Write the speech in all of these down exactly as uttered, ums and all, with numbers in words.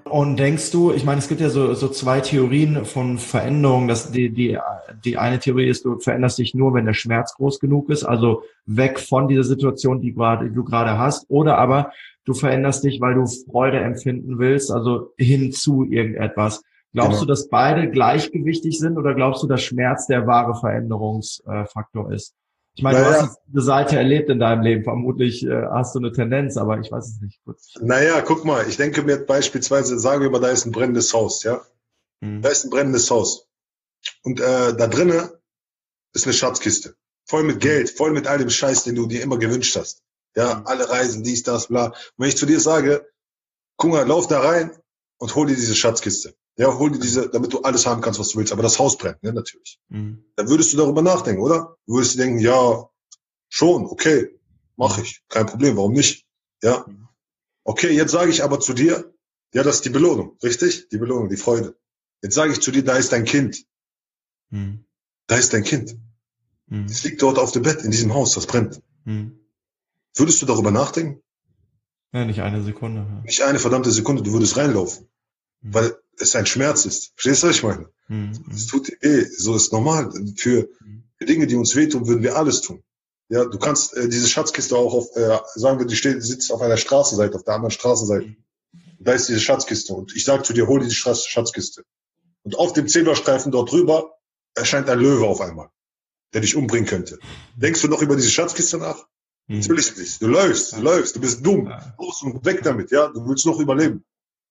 Und denkst du, ich meine, es gibt ja so, so zwei Theorien von Veränderung. Das, die, die, die eine Theorie ist, du veränderst dich nur, wenn der Schmerz groß genug ist, also weg von dieser Situation, die, gerade, die du gerade hast, oder aber du veränderst dich, weil du Freude empfinden willst, also hin zu irgendetwas. Glaubst Genau. du, dass beide gleichgewichtig sind oder glaubst du, dass Schmerz der wahre Veränderungsfaktor ist? Ich meine, du Naja, hast eine Seite erlebt in deinem Leben. Vermutlich äh, hast du eine Tendenz, aber ich weiß es nicht. Gut. naja, guck mal, ich denke mir beispielsweise, sagen wir mal, da ist ein brennendes Haus, ja? Hm. Da ist ein brennendes Haus. Und äh, da drinnen ist eine Schatzkiste. Voll mit Geld, voll mit all dem Scheiß, den du dir immer gewünscht hast. Ja, alle Reisen, dies, das, bla. Und wenn ich zu dir sage, guck mal, lauf da rein und hol dir diese Schatzkiste. Ja, hol dir diese, damit du alles haben kannst, was du willst. Aber das Haus brennt, ne, natürlich. Mhm. Dann würdest du darüber nachdenken, oder? Du würdest dir denken, ja, schon, okay, mach ich. Kein Problem, warum nicht? Ja. Okay, jetzt sage ich aber zu dir, ja, das ist die Belohnung, richtig? Die Belohnung, die Freude. Jetzt sage ich zu dir, da ist dein Kind. Mhm. Da ist dein Kind. Mhm. Es liegt dort auf dem Bett, in diesem Haus, das brennt. Mhm. Würdest du darüber nachdenken? Ja, nicht eine Sekunde. Ja. Nicht eine verdammte Sekunde, du würdest reinlaufen. Mhm. Weil es ein Schmerz ist. Verstehst du, was ich meine? Mhm. Es tut dir weh, so ist normal. Für, für Dinge, die uns wehtun, würden wir alles tun. Ja, du kannst äh, diese Schatzkiste auch auf, äh, sagen wir, die steht, sitzt auf einer Straßenseite, auf der anderen Straßenseite. Da ist diese Schatzkiste und ich sage zu dir, hol diese Schatzkiste. Und auf dem Zebrastreifen dort drüber erscheint ein Löwe auf einmal, der dich umbringen könnte. Denkst du noch über diese Schatzkiste nach? Mhm. Natürlich nicht. Du läufst, du läufst, du bist dumm. Ja. Los und weg damit, ja. Du willst noch überleben.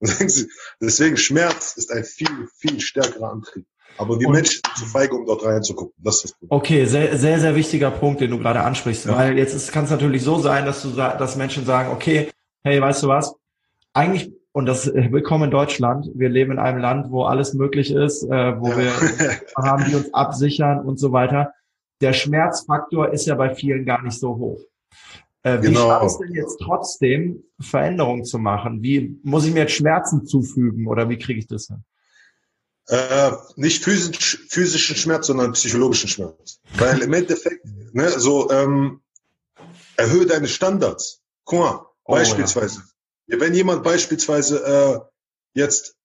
Deswegen Schmerz ist ein viel, viel stärkerer Antrieb. Aber wir Und- Menschen sind zu feige, um dort reinzugucken. Das ist das Problem. Okay, sehr, sehr, sehr wichtiger Punkt, den du gerade ansprichst, Ja. weil jetzt kann es natürlich so sein, dass du, sa- dass Menschen sagen, okay, hey, weißt du was? Eigentlich, und das äh, willkommen in Deutschland. Wir leben in einem Land, wo alles möglich ist, äh, wo Ja. wir haben, die uns absichern und so weiter. Der Schmerzfaktor ist ja bei vielen gar nicht so hoch. Äh, wie Genau. schafft es denn jetzt trotzdem, Veränderungen zu machen? Wie muss ich mir jetzt Schmerzen zufügen oder wie kriege ich das hin? Äh, nicht physisch, physischen Schmerz, sondern psychologischen Schmerz. Weil im Endeffekt, ne, so ähm, erhöhe deine Standards. Guck mal, Oh, beispielsweise, ja. Wenn jemand beispielsweise äh, jetzt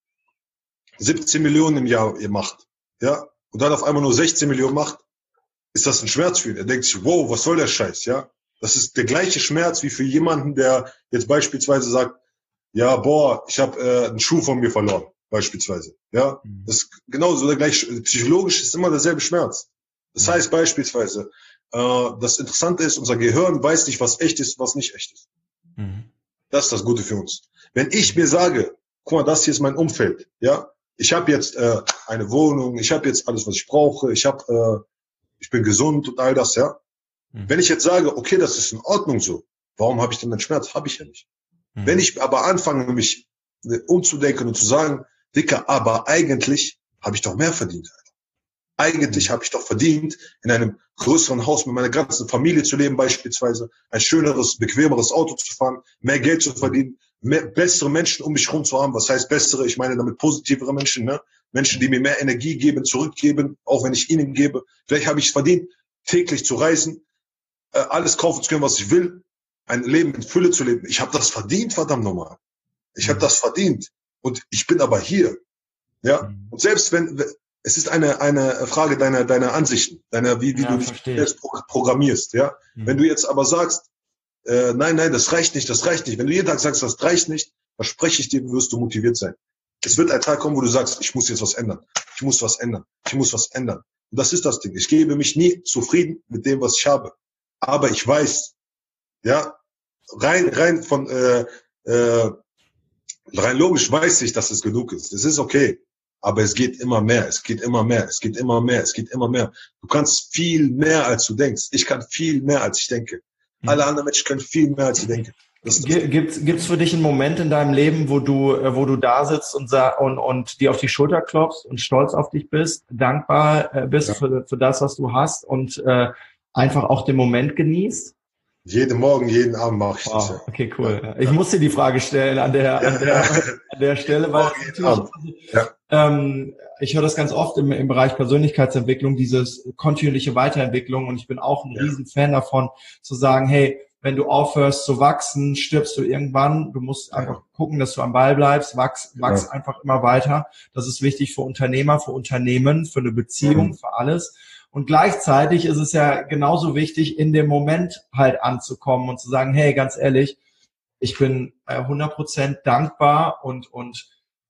siebzehn Millionen im Jahr ihr macht, ja, und dann auf einmal nur sechzehn Millionen macht, ist das ein Schmerz für ihn. Er denkt sich, wow, was soll der Scheiß, ja? Das ist der gleiche Schmerz wie für jemanden, der jetzt beispielsweise sagt, ja, boah, ich habe äh, einen Schuh von mir verloren, beispielsweise, ja? Mhm. Das ist genauso der gleiche, psychologisch ist immer derselbe Schmerz. Das Mhm. heißt beispielsweise, äh, das Interessante ist, unser Gehirn weiß nicht, was echt ist, was nicht echt ist. Mhm. Das ist das Gute für uns. Wenn ich mir sage, guck mal, das hier ist mein Umfeld, ja, ich habe jetzt äh, eine Wohnung, ich habe jetzt alles, was ich brauche, ich habe, äh, ich bin gesund und all das, ja. Mhm. Wenn ich jetzt sage, okay, das ist in Ordnung so, warum habe ich denn den Schmerz? Habe ich ja nicht. Mhm. Wenn ich aber anfange, mich äh, umzudenken und zu sagen, Dicker, aber eigentlich habe ich doch mehr verdient. Eigentlich Mhm. habe ich doch verdient, in einem größeren Haus mit meiner ganzen Familie zu leben, beispielsweise ein schöneres, bequemeres Auto zu fahren, mehr Geld zu verdienen, mehr, bessere Menschen um mich herum zu haben. Was heißt bessere? Ich meine damit positivere Menschen, ne? Menschen, die mir mehr Energie geben, zurückgeben, auch wenn ich ihnen gebe. Vielleicht habe ich es verdient, täglich zu reisen, äh, alles kaufen zu können, was ich will, ein Leben in Fülle zu leben. Ich habe das verdient, verdammt nochmal. Ich habe Mhm. das verdient. Und ich bin aber hier. Ja. Mhm. Und selbst wenn, es ist eine, eine Frage deiner, deiner Ansichten, deiner, wie, wie Ja, du dich verstehe. selbst pro- programmierst, ja. Mhm. Wenn du jetzt aber sagst, äh, nein, nein, das reicht nicht, das reicht nicht. Wenn du jeden Tag sagst, das reicht nicht, verspreche ich dir, wirst du motiviert sein. Es wird ein Tag kommen, wo du sagst, ich muss jetzt was ändern. Ich muss was ändern. Ich muss was ändern. Und das ist das Ding. Ich gebe mich nie zufrieden mit dem, was ich habe. Aber ich weiß, ja, rein, rein von, äh, äh, rein logisch weiß ich, dass es genug ist. Es ist okay. Aber es geht immer mehr, es geht immer mehr, es geht immer mehr, es geht immer mehr. Du kannst viel mehr, als du denkst. Ich kann viel mehr, als ich denke. Mhm. Alle anderen Menschen können viel mehr, als sie denken. Das ist das Gi- Gibt's gibt's für dich einen Moment in deinem Leben, wo du äh, wo du da sitzt und sa und und dir auf die Schulter klopfst und stolz auf dich bist, dankbar äh, bist Ja. für für das, was du hast und äh, einfach auch den Moment genießt? Jeden Morgen, jeden Abend mache ich das. Wow, Ja. okay, cool. Ich muss dir die Frage stellen an der an der an der Stelle, weil Jeden natürlich, Abend. Ja. ähm, ich höre das ganz oft im, im Bereich Persönlichkeitsentwicklung, dieses kontinuierliche Weiterentwicklung und ich bin auch ein Ja. riesen Fan davon, zu sagen, hey, wenn du aufhörst zu wachsen, stirbst du irgendwann. Du musst einfach gucken, dass du am Ball bleibst, wachs, wachs Ja. einfach immer weiter. Das ist wichtig für Unternehmer, für Unternehmen, für eine Beziehung, Mhm. für alles. Und gleichzeitig ist es ja genauso wichtig, in dem Moment halt anzukommen und zu sagen, hey, ganz ehrlich, ich bin äh, hundert Prozent dankbar und und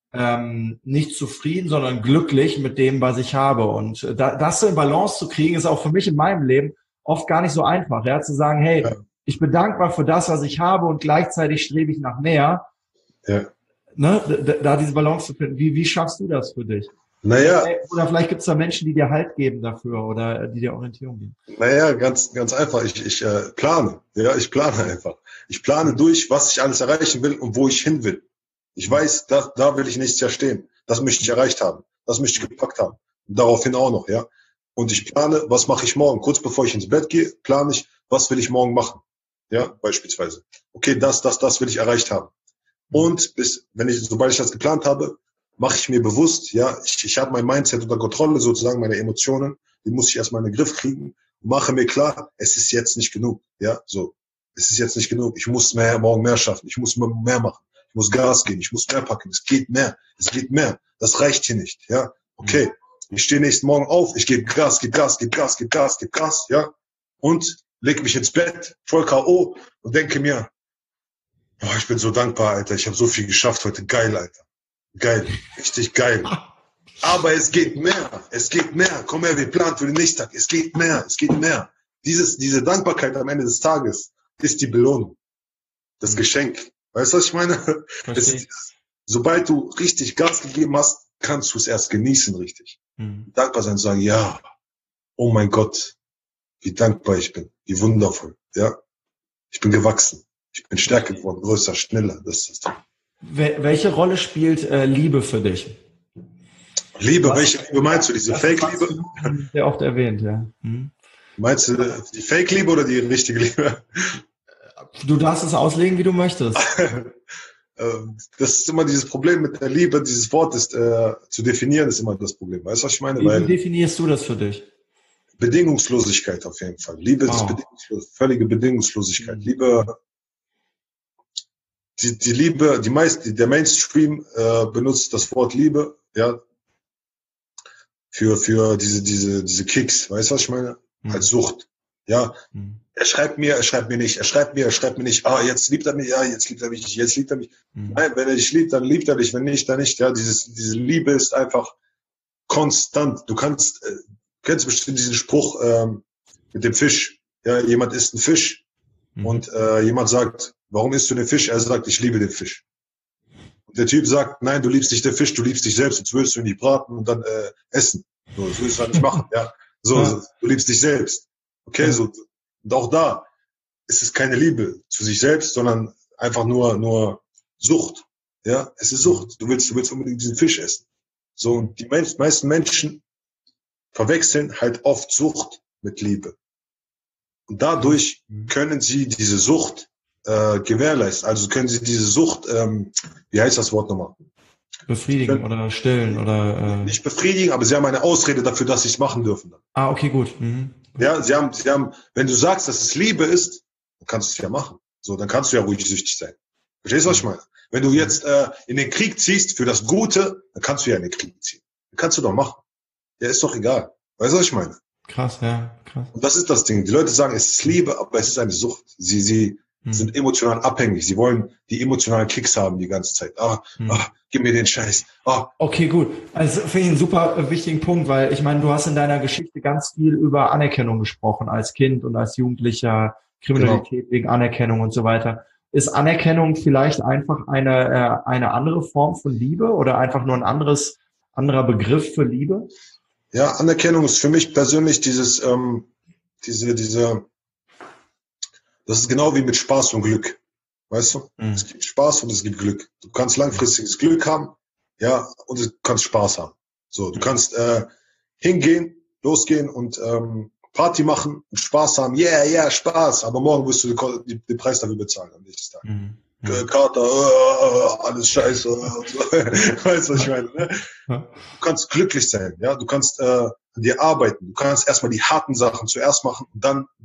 ähm, nicht zufrieden, sondern glücklich mit dem, was ich habe. Und äh, da, das so in Balance zu kriegen, ist auch für mich in meinem Leben oft gar nicht so einfach. Ja, zu sagen, hey, Ja. ich bin dankbar für das, was ich habe und gleichzeitig strebe ich nach mehr. Ja. Ne, da, da diese Balance zu finden. Wie, wie schaffst du das für dich? Naja, Oder vielleicht gibt es da Menschen, die dir Halt geben dafür oder die dir Orientierung geben. naja, ganz, ganz einfach. Ich, ich äh, plane. Ja, ich plane einfach. Ich plane durch, was ich alles erreichen will und wo ich hin will. Ich weiß, da, da will ich nächstes Jahr stehen. Das möchte ich erreicht haben. Das möchte ich gepackt haben. Und daraufhin auch noch, ja. Und ich plane, was mache ich morgen? Kurz bevor ich ins Bett gehe, plane ich, was will ich morgen machen? Ja, beispielsweise. Okay, das, das, das will ich erreicht haben. Und bis, wenn ich, sobald ich das geplant habe, mache ich mir bewusst, ja, ich, ich habe mein Mindset unter Kontrolle, sozusagen meine Emotionen, die muss ich erstmal in den Griff kriegen, mache mir klar, es ist jetzt nicht genug, ja, so, es ist jetzt nicht genug, ich muss mehr, morgen mehr schaffen, ich muss mehr machen, ich muss Gas geben, ich muss mehr packen, es geht mehr, es geht mehr, das reicht hier nicht, ja, okay, ich stehe nächsten Morgen auf, ich gebe Gas, gebe Gas, gebe Gas, gebe Gas, gebe Gas, ja, und leg mich ins Bett, voll K O und denke mir, oh, ich bin so dankbar, Alter, ich habe so viel geschafft heute, geil, Alter. Geil, richtig geil. Aber es geht mehr, es geht mehr. Komm her, wir planen für den nächsten Tag. Es geht mehr, es geht mehr. Dieses, diese Dankbarkeit am Ende des Tages ist die Belohnung, das Mhm. Geschenk. Weißt du, was ich meine? Es, sobald du richtig Gas gegeben hast, kannst du es erst genießen, richtig. Mhm. Dankbar sein und sagen, ja, oh mein Gott, wie dankbar ich bin, wie wundervoll, ja. Ich bin gewachsen, ich bin stärker geworden, größer, schneller, das ist das Ding. Wel- Welche Rolle spielt äh, Liebe für dich? Liebe, Was- welche Liebe meinst du? Diese Das Fake-Liebe? hast du sehr oft erwähnt, ja. Mhm. Meinst du äh, die Fake-Liebe oder die richtige Liebe? Du darfst es auslegen, wie du möchtest. Ähm, Das ist immer dieses Problem mit der Liebe, dieses Wort ist äh, zu definieren, ist immer das Problem. Weißt du, was ich meine? Wie, wie Weil definierst du das für dich? Bedingungslosigkeit auf jeden Fall. Liebe ist Wow. bedingungslos, völlige Bedingungslosigkeit. Mhm. Liebe, die, die Liebe, die meist, der Mainstream äh, benutzt das Wort Liebe, ja, für für diese diese diese Kicks. Weißt du, was ich meine? Mhm. Als Sucht. Ja, Mhm. er schreibt mir, er schreibt mir nicht, er schreibt mir, er schreibt mir nicht, ah, jetzt liebt er mich, ja, jetzt liebt er mich, jetzt liebt er mich. Mhm. Nein, wenn er dich liebt, dann liebt er dich, wenn nicht, dann nicht. Ja, dieses, diese Liebe ist einfach konstant. Du kannst, äh, kennst bestimmt diesen Spruch ähm, mit dem Fisch. Ja, jemand isst einen Fisch Mhm. und äh, jemand sagt, warum isst du den Fisch? Er sagt, ich liebe den Fisch. Und der Typ sagt, nein, du liebst nicht den Fisch, du liebst dich selbst, jetzt willst du ihn nicht braten und dann äh, essen. So, das willst du halt nicht machen. Ja, so, Ja. so, du liebst dich selbst. Okay, Ja. so. Und auch da ist es keine Liebe zu sich selbst, sondern einfach nur, nur Sucht. Ja, es ist Sucht. Du willst, du willst unbedingt diesen Fisch essen. So, und die men- meisten Menschen verwechseln halt oft Sucht mit Liebe. Und dadurch Mhm. können sie diese Sucht äh, gewährleisten. Also können sie diese Sucht, ähm, wie heißt das Wort nochmal? Befriedigen oder stillen oder äh, Nicht befriedigen, aber sie haben eine Ausrede dafür, dass sie es machen dürfen. Dann. ah, okay, gut. Mhm. Ja, sie haben, sie haben, wenn du sagst, dass es Liebe ist, dann kannst du es ja machen. So, dann kannst du ja ruhig süchtig sein. Verstehst du, was ich meine? Wenn du jetzt äh, in den Krieg ziehst für das Gute, dann kannst du ja in den Krieg ziehen. Dann kannst du doch machen. Ja, ist doch egal. Weißt du, was ich meine? Krass, ja, krass. Und das ist das Ding. Die Leute sagen, es ist Liebe, aber es ist eine Sucht. Sie, sie Mhm. sind emotional abhängig. Sie wollen die emotionalen Kicks haben die ganze Zeit. Ah, Mhm. ah, gib mir den Scheiß. Ah, Okay, gut. Also finde ich einen super äh, wichtigen Punkt, weil ich meine, du hast in deiner Geschichte ganz viel über Anerkennung gesprochen als Kind und als Jugendlicher, Kriminalität wegen Anerkennung und so weiter. Ist Anerkennung vielleicht einfach eine äh, eine andere Form von Liebe oder einfach nur ein anderes anderer Begriff für Liebe? ja, Anerkennung ist für mich persönlich dieses, ähm, diese, diese, das ist genau wie mit Spaß und Glück. Weißt du? Mhm. Es gibt Spaß und es gibt Glück. Du kannst langfristiges Glück haben, ja, und du kannst Spaß haben. So, du kannst äh, hingehen, losgehen und ähm, Party machen und Spaß haben. Yeah, yeah, Spaß. Aber morgen wirst du den, Ko- die, den Preis dafür bezahlen am nächsten Tag. Mhm. Äh, Kater, äh, alles scheiße. Und so. Weißt du, was ich meine? Ne? Ja. Du kannst glücklich sein, ja. Du kannst äh, an dir arbeiten. Du kannst erstmal die harten Sachen zuerst machen und dann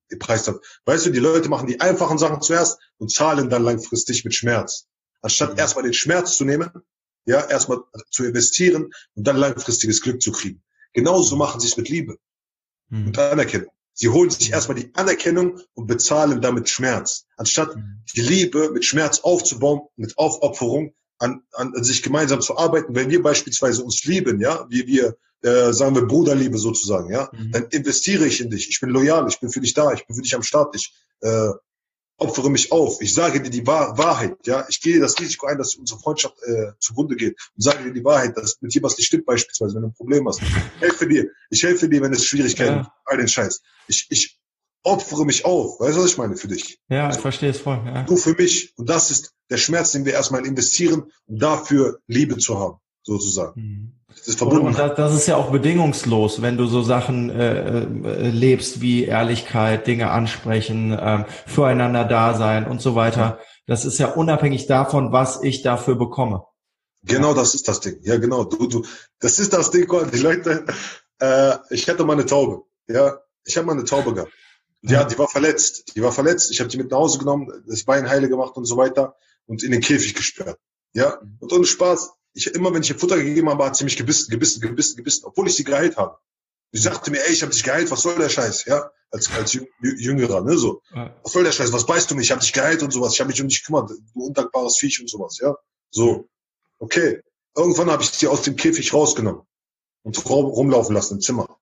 gepreist habe. Weißt du, die Leute machen die einfachen Sachen zuerst und zahlen dann langfristig mit Schmerz. Anstatt mhm. erstmal den Schmerz zu nehmen, ja, erstmal zu investieren und dann langfristiges Glück zu kriegen. Genauso machen sie es mit Liebe mhm. und Anerkennung. Sie holen sich erstmal die Anerkennung und bezahlen damit Schmerz. Anstatt mhm. die Liebe mit Schmerz aufzubauen, mit Aufopferung, an, an, an sich gemeinsam zu arbeiten. Wenn wir beispielsweise uns lieben, ja, wie wir, äh, sagen wir Bruderliebe sozusagen, ja, mhm. dann investiere ich in dich. Ich bin loyal, ich bin für dich da, ich bin für dich am Start, ich äh, opfere mich auf. Ich sage dir die Wahr Wahrheit, ja. Ich gehe das Risiko ein, dass unsere Freundschaft äh, zugrunde geht und sage dir die Wahrheit, dass mit dir was nicht stimmt beispielsweise, wenn du ein Problem hast. Ich helfe dir. Ich helfe dir, wenn es Schwierigkeiten gibt. Ja. All den Scheiß. Ich, ich opfere mich auf. Weißt du, was ich meine für dich? Ja, ich verstehe es voll. Ja. Du für mich. Und das ist der Schmerz, den wir erstmal investieren, um dafür Liebe zu haben, sozusagen. Mhm. Das ist verbunden. Und das, das ist ja auch bedingungslos, wenn du so Sachen äh, äh, lebst wie Ehrlichkeit, Dinge ansprechen, äh, füreinander da sein und so weiter. Das ist ja unabhängig davon, was ich dafür bekomme. Genau, das ist das Ding. Ja, genau. Du, du, das ist das Ding. Die Leute, äh, ich hatte mal eine Taube. Ja, ich habe mal eine Taube gehabt. Ja, die war verletzt. Die war verletzt. Ich habe die mit nach Hause genommen, das Bein heile gemacht und so weiter und in den Käfig gesperrt. Ja, und ohne Spaß. Ich immer, wenn ich ihr Futter gegeben habe, hat sie mich gebissen, gebissen, gebissen, gebissen, obwohl ich sie geheilt habe. Sie sagte mir, ey, ich habe dich geheilt, was soll der Scheiß? Ja, als als Jüngerer, ne, so. Was soll der Scheiß? Was beißt du mich? Ich habe dich geheilt und sowas. Ich habe mich um dich gekümmert, du undankbares Viech und sowas, ja. So, okay. Irgendwann habe ich sie aus dem Käfig rausgenommen und rumlaufen lassen im Zimmer.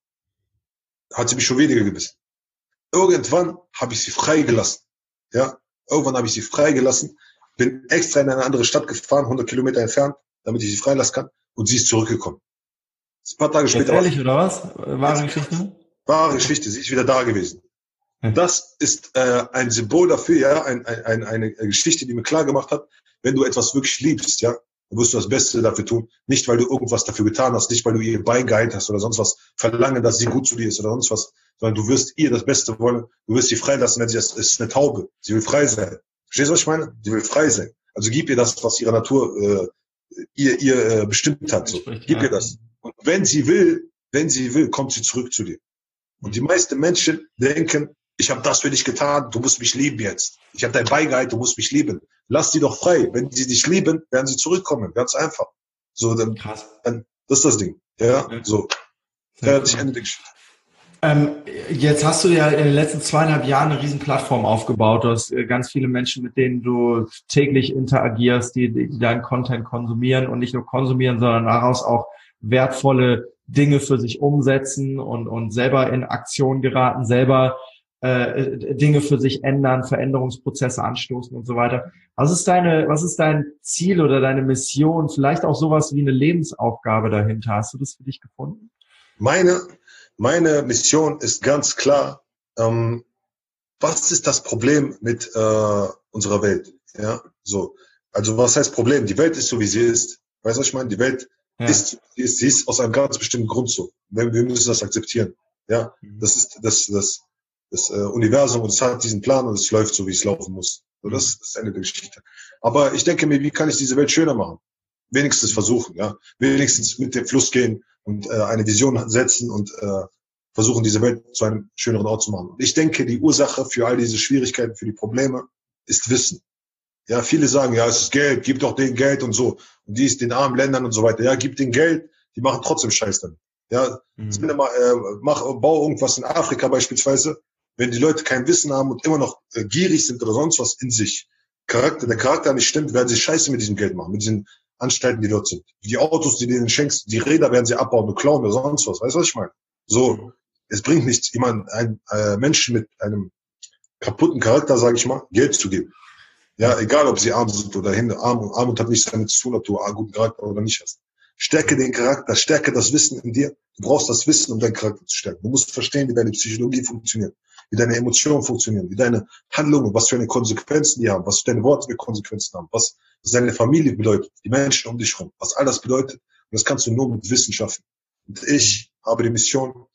Hat sie mich schon weniger gebissen. Irgendwann habe ich sie freigelassen. Ja, irgendwann habe ich sie freigelassen, bin extra in eine andere Stadt gefahren, hundert Kilometer entfernt, damit ich sie freilassen kann, und sie ist zurückgekommen. Ein paar Tage später. Ehrlich, oder was? Wahre Geschichte? Wahre Geschichte, sie ist wieder da gewesen. Und das ist äh, ein Symbol dafür, ja, ein, ein, ein, eine Geschichte, die mir klar gemacht hat, wenn du etwas wirklich liebst, ja, dann wirst du das Beste dafür tun. Nicht, weil du irgendwas dafür getan hast, nicht, weil du ihr Bein geheilt hast oder sonst was, verlangen, dass sie gut zu dir ist oder sonst was, sondern du wirst ihr das Beste wollen, du wirst sie freilassen, wenn sie das ist eine Taube. Sie will frei sein. Verstehst du, was ich meine? Sie will frei sein. Also gib ihr das, was ihre Natur äh, ihr, ihr äh, bestimmt hat. So. Gib ihr das. Und wenn sie will, wenn sie will, kommt sie zurück zu dir. Und die meisten Menschen denken, ich habe das für dich getan, du musst mich lieben jetzt. Ich habe dein Bein geheilt, du musst mich lieben. Lass sie doch frei. Wenn sie dich lieben, werden sie zurückkommen. Ganz einfach. So, dann, Krass. dann das ist das Ding. Ja, so. Fertig, Ende der Geschichte. Ähm, jetzt hast du ja in den letzten zweieinhalb Jahren eine riesen Plattform aufgebaut. Du hast äh, ganz viele Menschen, mit denen du täglich interagierst, die, die deinen Content konsumieren und nicht nur konsumieren, sondern daraus auch wertvolle Dinge für sich umsetzen und, und selber in Aktion geraten, selber äh, Dinge für sich ändern, Veränderungsprozesse anstoßen und so weiter. Was ist deine, was ist dein Ziel oder deine Mission? Vielleicht auch sowas wie eine Lebensaufgabe dahinter. Hast du das für dich gefunden? Meine Meine Mission ist ganz klar, ähm, was ist das Problem mit äh, unserer Welt? Ja, so. Also was heißt Problem? Die Welt ist so, wie sie ist. Weißt du, was ich meine? Die Welt ja. ist, sie ist, sie ist aus einem ganz bestimmten Grund so. Wir, wir müssen das akzeptieren. Ja, mhm. das ist das das das äh, Universum und es hat diesen Plan und es läuft so, wie es laufen muss. So, das ist das Ende der Geschichte. Aber ich denke mir, wie kann ich diese Welt schöner machen? Wenigstens versuchen, ja. Wenigstens mit dem Fluss gehen und äh, eine Vision setzen und äh, versuchen, diese Welt zu einem schöneren Ort zu machen. Und ich denke, die Ursache für all diese Schwierigkeiten, für die Probleme, ist Wissen. Ja, viele sagen, ja, es ist Geld, gib doch denen Geld und so. Und die ist den armen Ländern und so weiter. Ja, gib denen Geld, die machen trotzdem Scheiß dann. Ja, mhm. mal, äh, mach, bau irgendwas in Afrika beispielsweise, wenn die Leute kein Wissen haben und immer noch äh, gierig sind oder sonst was in sich, Charakter, der Charakter nicht stimmt, werden sie Scheiße mit diesem Geld machen, mit diesen Anstalten, die dort sind. Die Autos, die du denen schenkst, die Räder werden sie abbauen und klauen oder sonst was. Weißt du, was ich meine? So, es bringt nichts, jemand, ein äh, Menschen mit einem kaputten Charakter, sage ich mal, Geld zu geben. Ja, egal, ob sie arm sind oder hin, arm und arm und hat nichts damit zu tun, ob du einen guten Charakter oder nicht hast. Stärke den Charakter, stärke das Wissen in dir. Du brauchst das Wissen, um deinen Charakter zu stärken. Du musst verstehen, wie deine Psychologie funktioniert, wie deine Emotionen funktionieren, wie deine Handlungen, was für eine Konsequenzen die haben, was deine Worte für Konsequenzen haben, was, was deine Familie bedeutet, die Menschen um dich herum, was all das bedeutet. Und das kannst du nur mit Wissen schaffen. Und ich habe die Mission,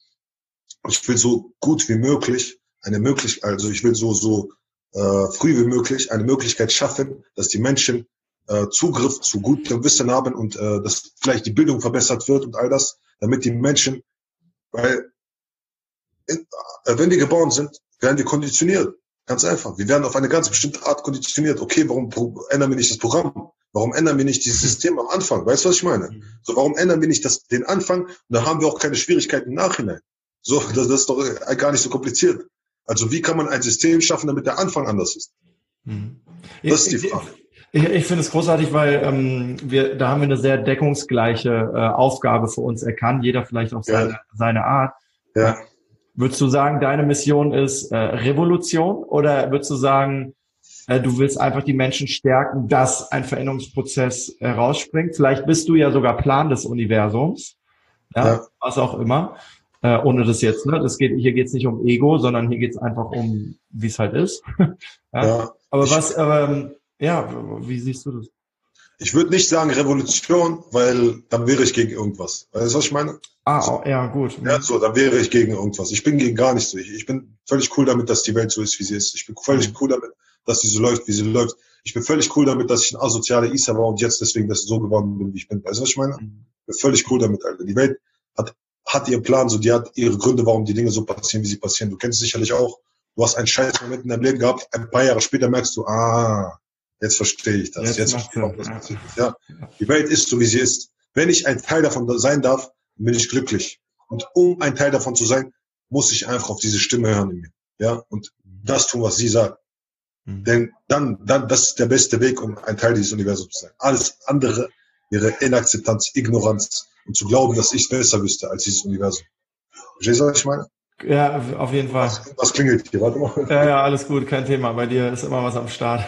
ich will so gut wie möglich eine Möglichkeit, also ich will so so äh, früh wie möglich eine Möglichkeit schaffen, dass die Menschen äh, Zugriff zu gutem Wissen haben und äh, dass vielleicht die Bildung verbessert wird und all das, damit die Menschen, weil in, äh, wenn wir geboren sind, werden wir konditioniert. Ganz einfach. Wir werden auf eine ganz bestimmte Art konditioniert. Okay, warum ändern wir nicht das Programm? Warum ändern wir nicht dieses System am Anfang? Weißt du, was ich meine? So, warum ändern wir nicht das, den Anfang? Und dann haben wir auch keine Schwierigkeiten im Nachhinein. So, das, das ist doch gar nicht so kompliziert. Also, wie kann man ein System schaffen, damit der Anfang anders ist? Mhm. Das ist die Frage. Ich, ich finde es großartig, weil ähm, wir, da haben wir eine sehr deckungsgleiche äh, Aufgabe für uns erkannt. Jeder vielleicht auf seine, Ja. seine Art. Ja. Würdest du sagen, deine Mission ist äh, Revolution, oder würdest du sagen, äh, du willst einfach die Menschen stärken, dass ein Veränderungsprozess herausspringt? Vielleicht bist du ja sogar Plan des Universums, ja, Ja. was auch immer, äh, ohne das jetzt. Ne, das geht hier geht es nicht um Ego, sondern hier geht es einfach um, wie es halt ist. ja. Ja. Aber Ich- was, ähm, ja, wie siehst du das? Ich würde nicht sagen Revolution, weil dann wäre ich gegen irgendwas. Weißt du, was ich meine? Ah, oh, ja, gut. Ja, so, dann wäre ich gegen irgendwas. Ich bin gegen gar nichts. Ich, ich bin völlig cool damit, dass die Welt so ist, wie sie ist. Ich bin völlig cool damit, dass sie so läuft, wie sie läuft. Ich bin völlig cool damit, dass ich ein asozialer Isa war und jetzt deswegen das so geworden bin, wie ich bin. Weißt du, was ich meine? Ich bin völlig cool damit, Alter. Die Welt hat, hat ihren Plan, so, die hat ihre Gründe, warum die Dinge so passieren, wie sie passieren. Du kennst es sicherlich auch. Du hast einen scheiß Moment in deinem Leben gehabt, ein paar Jahre später merkst du, ah, jetzt verstehe ich das. Jetzt Jetzt, macht verstehe ich, warum das Sinn, passiert ist. Ja. Die Welt ist so, wie sie ist. Wenn ich ein Teil davon sein darf, bin ich glücklich. Und um ein Teil davon zu sein, muss ich einfach auf diese Stimme hören in mir. Ja, und das tun, was sie sagt. Mhm. Denn dann, dann, das ist der beste Weg, um ein Teil dieses Universums zu sein. Alles andere wäre Inakzeptanz, Ignoranz und zu glauben, dass ich besser wüsste als dieses Universum. Verstehst du, was ich meine? Ja, auf jeden Fall. Was, was klingelt hier? Warte mal. Ja, ja, alles gut, kein Thema. Bei dir ist immer was am Start.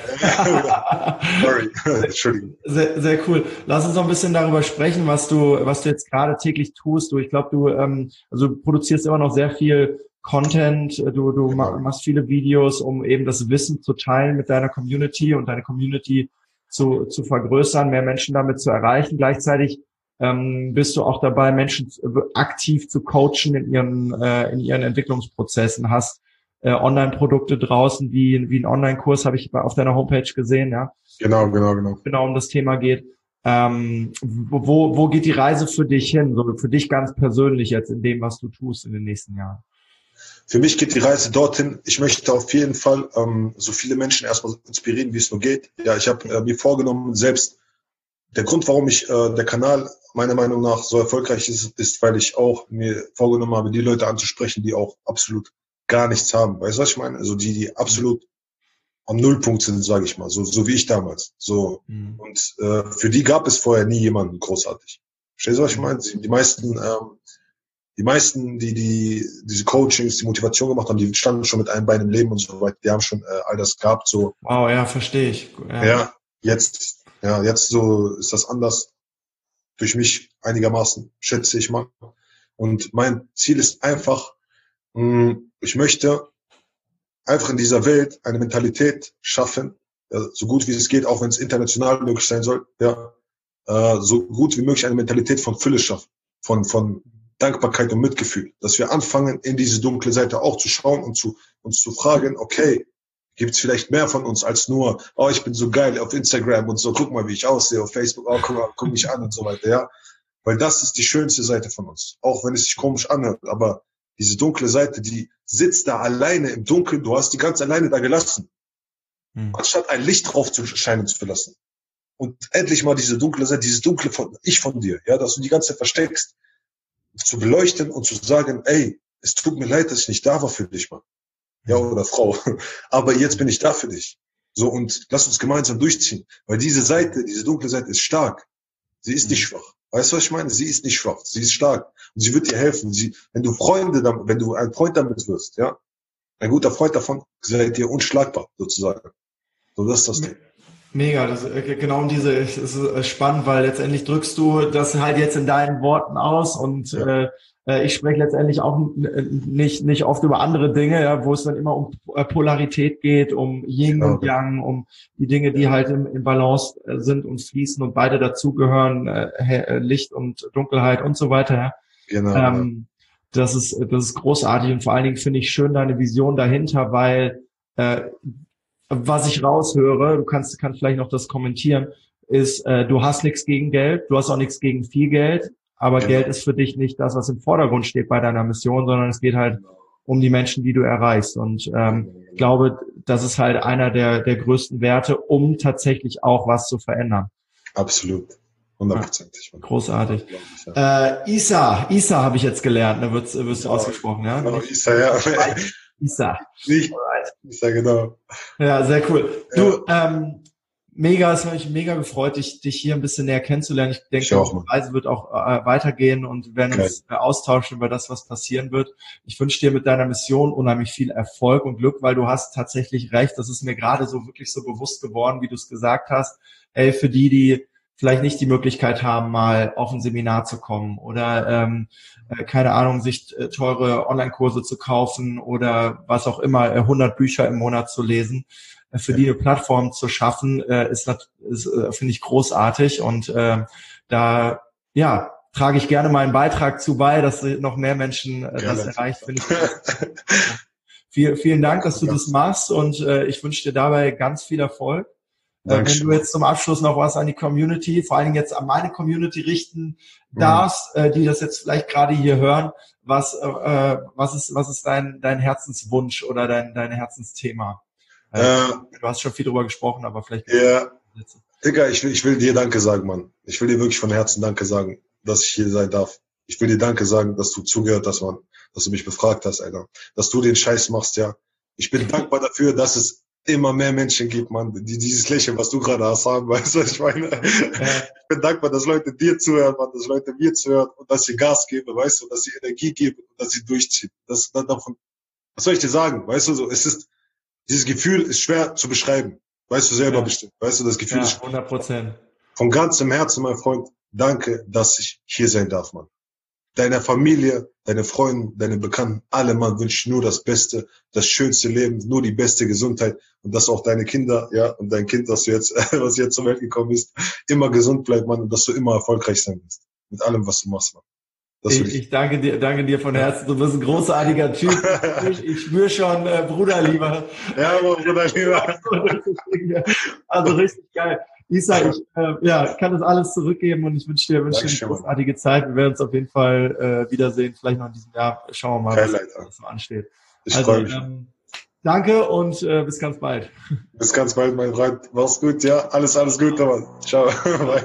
Sorry, Entschuldigung. Sehr, sehr cool. Lass uns noch ein bisschen darüber sprechen, was du, was du jetzt gerade täglich tust. Du, ich glaube, du, ähm, also du produzierst immer noch sehr viel Content. Du, du Genau. machst viele Videos, um eben das Wissen zu teilen mit deiner Community und deine Community zu, zu vergrößern, mehr Menschen damit zu erreichen. Gleichzeitig ähm, bist du auch dabei, Menschen aktiv zu coachen in ihren, äh, in ihren Entwicklungsprozessen, hast äh, Online-Produkte draußen, wie, wie ein Online-Kurs, habe ich auf deiner Homepage gesehen, ja. Genau, genau, genau. Genau um das Thema geht. Ähm, wo, wo geht die Reise für dich hin? So für dich ganz persönlich jetzt in dem, was du tust in den nächsten Jahren? Für mich geht die Reise dorthin. Ich möchte auf jeden Fall ähm, so viele Menschen erstmal inspirieren, wie es nur geht. Ja, ich habe äh, mir vorgenommen, selbst der Grund, warum ich äh, der Kanal meiner Meinung nach so erfolgreich ist, ist, weil ich auch mir vorgenommen habe, die Leute anzusprechen, die auch absolut gar nichts haben. Weißt du, was ich meine? Also die, die absolut am Nullpunkt sind, sage ich mal, so so wie ich damals. So Mhm. und äh, für die gab es vorher nie jemanden großartig. Verstehst du, was ich meine? Die, die meisten, ähm, die meisten, die die diese Coachings, die Motivation gemacht haben, die standen schon mit einem Bein im Leben und so weiter. Die haben schon äh, all das gehabt. So Wow, ja, verstehe ich. Ja. ja, jetzt ja jetzt so ist das anders. Durch mich einigermaßen, schätze ich mal. Und mein Ziel ist einfach, mh, ich möchte einfach in dieser Welt eine Mentalität schaffen, ja, so gut wie es geht, auch wenn es international möglich sein soll, ja, äh, so gut wie möglich eine Mentalität von Fülle schaffen, von, von Dankbarkeit und Mitgefühl, dass wir anfangen, in diese dunkle Seite auch zu schauen und zu, uns zu fragen, okay, gibt es vielleicht mehr von uns als nur, oh, ich bin so geil auf Instagram und so, guck mal, wie ich aussehe, auf Facebook, oh, guck mal, guck mich an und so weiter, ja. Weil das ist die schönste Seite von uns. Auch wenn es sich komisch anhört, aber diese dunkle Seite, die sitzt da alleine im Dunkeln, du hast die ganz alleine da gelassen. Mhm. Anstatt ein Licht drauf zu scheinen zu lassen. Und endlich mal diese dunkle Seite, dieses dunkle von, Ich von dir, ja, dass du die ganze Zeit versteckst, zu beleuchten und zu sagen, ey, es tut mir leid, dass ich nicht da war für dich, Mann. Ja, oder Frau. Aber jetzt bin ich da für dich. So, und lass uns gemeinsam durchziehen. Weil diese Seite, diese dunkle Seite ist stark. Sie ist nicht schwach. Weißt du, was ich meine? Sie ist nicht schwach. Sie ist stark. Und sie wird dir helfen. Sie, wenn du Freunde, damit, wenn du ein Freund damit wirst, ja, ein guter Freund davon, seid ihr unschlagbar, sozusagen. So, das ist das Ding. Mega, das, äh, genau um diese, es ist äh, spannend, weil letztendlich drückst du das halt jetzt in deinen Worten aus und Ja. äh, äh, ich spreche letztendlich auch n- nicht nicht oft über andere Dinge, ja, wo es dann immer um äh, Polarität geht, um Yin Genau. und Yang, um die Dinge, die halt im, im Balance äh, sind und fließen und beide dazugehören, äh, He- äh, Licht und Dunkelheit und so weiter. Ja. Genau. Ähm, das ist das ist großartig und vor allen Dingen finde ich schön deine Vision dahinter, weil äh, was ich raushöre, du kannst, kannst vielleicht noch das kommentieren, ist, äh, du hast nichts gegen Geld, du hast auch nichts gegen viel Geld, aber Genau. Geld ist für dich nicht das, was im Vordergrund steht bei deiner Mission, sondern es geht halt um die Menschen, die du erreichst. Und ähm, ich glaube, das ist halt einer der, der größten Werte, um tatsächlich auch was zu verändern. Absolut. Hundertprozentig. Ja, großartig. Ja. Äh, Isa, Isa habe ich jetzt gelernt, da wird's, wirst du ja, ausgesprochen, ja? Genau, Isa, ja. Isa. Nicht, Isa, genau. Ja, sehr cool. Du, ja. ähm, mega, es hat mich mega gefreut, dich, dich hier ein bisschen näher kennenzulernen. Ich denke, ich auch, die Reise wird auch äh, weitergehen und wir werden okay. uns äh, austauschen über das, was passieren wird. Ich wünsche dir mit deiner Mission unheimlich viel Erfolg und Glück, weil du hast tatsächlich recht. Das ist mir gerade so wirklich so bewusst geworden, wie du es gesagt hast. Ey, für die, die vielleicht nicht die Möglichkeit haben, mal auf ein Seminar zu kommen oder, ähm, äh, keine Ahnung, sich äh, teure Online-Kurse zu kaufen oder was auch immer, äh, hundert Bücher im Monat zu lesen. Äh, für ja. die eine Plattform zu schaffen, äh, ist, ist äh, finde ich, großartig. Und äh, da, ja, trage ich gerne meinen Beitrag zu bei, dass noch mehr Menschen äh, das erreicht, finde ich. Viel, vielen Dank, dass du das machst und äh, ich wünsche dir dabei ganz viel Erfolg. Dankeschön. Wenn du jetzt zum Abschluss noch was an die Community, vor allen Dingen jetzt an meine Community richten darfst, mhm. äh, die das jetzt vielleicht gerade hier hören, was äh, was ist was ist dein dein Herzenswunsch oder dein dein Herzensthema? Äh, äh, du hast schon viel drüber gesprochen, aber vielleicht. Ja, Digga, ich will ich will dir Danke sagen, Mann. Ich will dir wirklich von Herzen Danke sagen, dass ich hier sein darf. Ich will dir Danke sagen, dass du zugehört hast, Mann, dass du mich befragt hast, Alter, dass du den Scheiß machst, ja. Ich bin dankbar dafür, dass es immer mehr Menschen gibt, man, die dieses Lächeln, was du gerade hast, haben, weißt du, was ich meine? Ja. Ich bin dankbar, dass Leute dir zuhören, man, dass Leute mir zuhören und dass sie Gas geben, weißt du, dass sie Energie geben und dass sie durchziehen. Das, das davon, was soll ich dir sagen? Weißt du, so, es ist, dieses Gefühl ist schwer zu beschreiben. Weißt du selber ja. bestimmt. Weißt du, das Gefühl ja, ist hundert Prozent. Von ganzem Herzen, mein Freund, danke, dass ich hier sein darf, man. Deiner Familie, deine Freunde, deine Bekannten, alle, man wünscht nur das Beste, das schönste Leben, nur die beste Gesundheit und dass auch deine Kinder, ja, und dein Kind, das du jetzt, was jetzt zur Welt gekommen ist, immer gesund bleibt, man, und dass du immer erfolgreich sein wirst. Mit allem, was du machst, man. Ich, ich, ich danke dir, danke dir von Herzen. Du bist ein großartiger Typ. Ich, ich spüre schon äh, Bruderliebe. Ja, aber Bruderliebe. Also richtig geil. Isa, ich äh, ja, kann das alles zurückgeben und ich wünsche dir, wünsche dir eine großartige Zeit. Wir werden uns auf jeden Fall äh, wiedersehen, vielleicht noch in diesem Jahr. Schauen wir mal, was, was so ansteht. Ich also, freue mich. Ähm, danke und äh, bis ganz bald. Bis ganz bald, mein Freund. Mach's gut, ja. Alles, alles Gute, Mann. Ciao. Bye.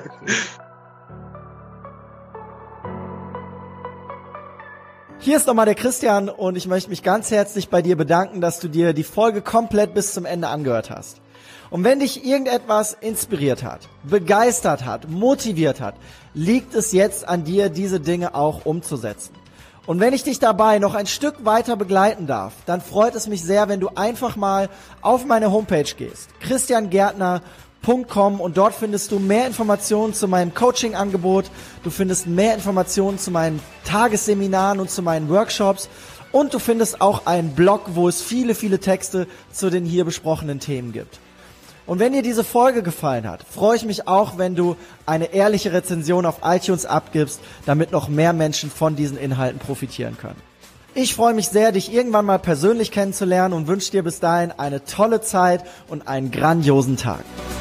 Hier ist nochmal der Christian und ich möchte mich ganz herzlich bei dir bedanken, dass du dir die Folge komplett bis zum Ende angehört hast. Und wenn dich irgendetwas inspiriert hat, begeistert hat, motiviert hat, liegt es jetzt an dir, diese Dinge auch umzusetzen. Und wenn ich dich dabei noch ein Stück weiter begleiten darf, dann freut es mich sehr, wenn du einfach mal auf meine Homepage gehst, christian gärtner punkt com, und dort findest du mehr Informationen zu meinem Coaching-Angebot, du findest mehr Informationen zu meinen Tagesseminaren und zu meinen Workshops und du findest auch einen Blog, wo es viele, viele Texte zu den hier besprochenen Themen gibt. Und wenn dir diese Folge gefallen hat, freue ich mich auch, wenn du eine ehrliche Rezension auf iTunes abgibst, damit noch mehr Menschen von diesen Inhalten profitieren können. Ich freue mich sehr, dich irgendwann mal persönlich kennenzulernen und wünsche dir bis dahin eine tolle Zeit und einen grandiosen Tag.